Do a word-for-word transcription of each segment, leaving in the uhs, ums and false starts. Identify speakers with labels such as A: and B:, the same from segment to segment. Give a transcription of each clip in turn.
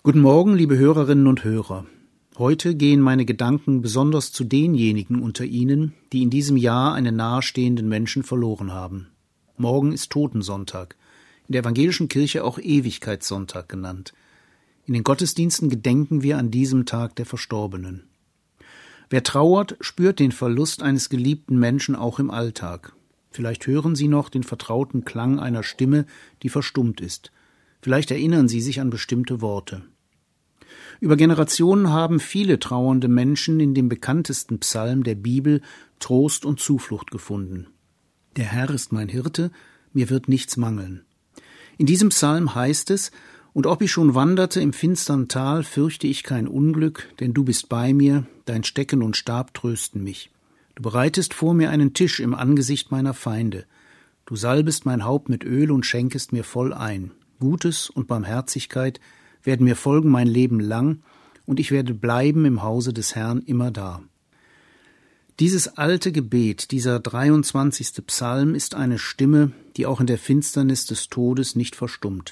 A: Guten Morgen, liebe Hörerinnen und Hörer. Heute gehen meine Gedanken besonders zu denjenigen unter Ihnen, die in diesem Jahr einen nahestehenden Menschen verloren haben. Morgen ist Totensonntag, in der evangelischen Kirche auch Ewigkeitssonntag genannt. In den Gottesdiensten gedenken wir an diesem Tag der Verstorbenen. Wer trauert, spürt den Verlust eines geliebten Menschen auch im Alltag. Vielleicht hören Sie noch den vertrauten Klang einer Stimme, die verstummt ist. Vielleicht erinnern Sie sich an bestimmte Worte. Über Generationen haben viele trauernde Menschen in dem bekanntesten Psalm der Bibel Trost und Zuflucht gefunden. Der Herr ist mein Hirte, mir wird nichts mangeln. In diesem Psalm heißt es: Und ob ich schon wanderte im finstern Tal, fürchte ich kein Unglück, denn du bist bei mir, dein Stecken und Stab trösten mich. Du bereitest vor mir einen Tisch im Angesicht meiner Feinde. Du salbest mein Haupt mit Öl und schenkest mir voll ein. Gutes und Barmherzigkeit werden mir folgen mein Leben lang, und ich werde bleiben im Hause des Herrn immer da. Dieses alte Gebet, dieser dreiundzwanzigste Psalm, ist eine Stimme, die auch in der Finsternis des Todes nicht verstummt.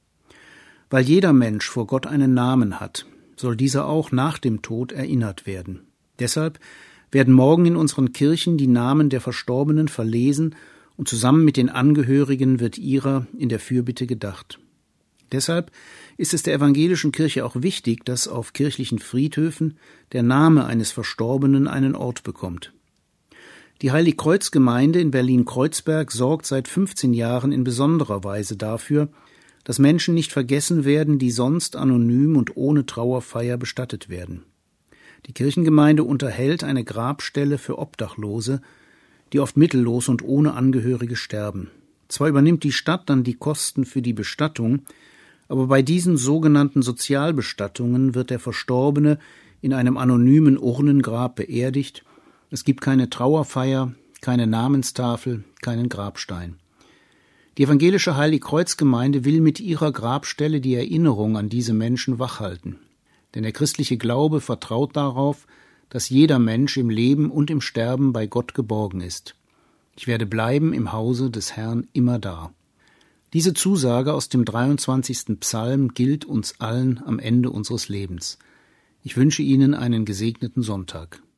A: Weil jeder Mensch vor Gott einen Namen hat, soll dieser auch nach dem Tod erinnert werden. Deshalb werden morgen in unseren Kirchen die Namen der Verstorbenen verlesen, und zusammen mit den Angehörigen wird ihrer in der Fürbitte gedacht. Deshalb ist es der evangelischen Kirche auch wichtig, dass auf kirchlichen Friedhöfen der Name eines Verstorbenen einen Ort bekommt. Die Heiligkreuzgemeinde in Berlin-Kreuzberg sorgt seit fünfzehn Jahren in besonderer Weise dafür, dass Menschen nicht vergessen werden, die sonst anonym und ohne Trauerfeier bestattet werden. Die Kirchengemeinde unterhält eine Grabstelle für Obdachlose, die oft mittellos und ohne Angehörige sterben. Zwar übernimmt die Stadt dann die Kosten für die Bestattung, aber bei diesen sogenannten Sozialbestattungen wird der Verstorbene in einem anonymen Urnengrab beerdigt. Es gibt keine Trauerfeier, keine Namenstafel, keinen Grabstein. Die evangelische Heiligkreuzgemeinde will mit ihrer Grabstelle die Erinnerung an diese Menschen wachhalten. Denn der christliche Glaube vertraut darauf, dass jeder Mensch im Leben und im Sterben bei Gott geborgen ist. Ich werde bleiben im Hause des Herrn immer da. Diese Zusage aus dem dreiundzwanzigsten Psalm gilt uns allen am Ende unseres Lebens. Ich wünsche Ihnen einen gesegneten Sonntag.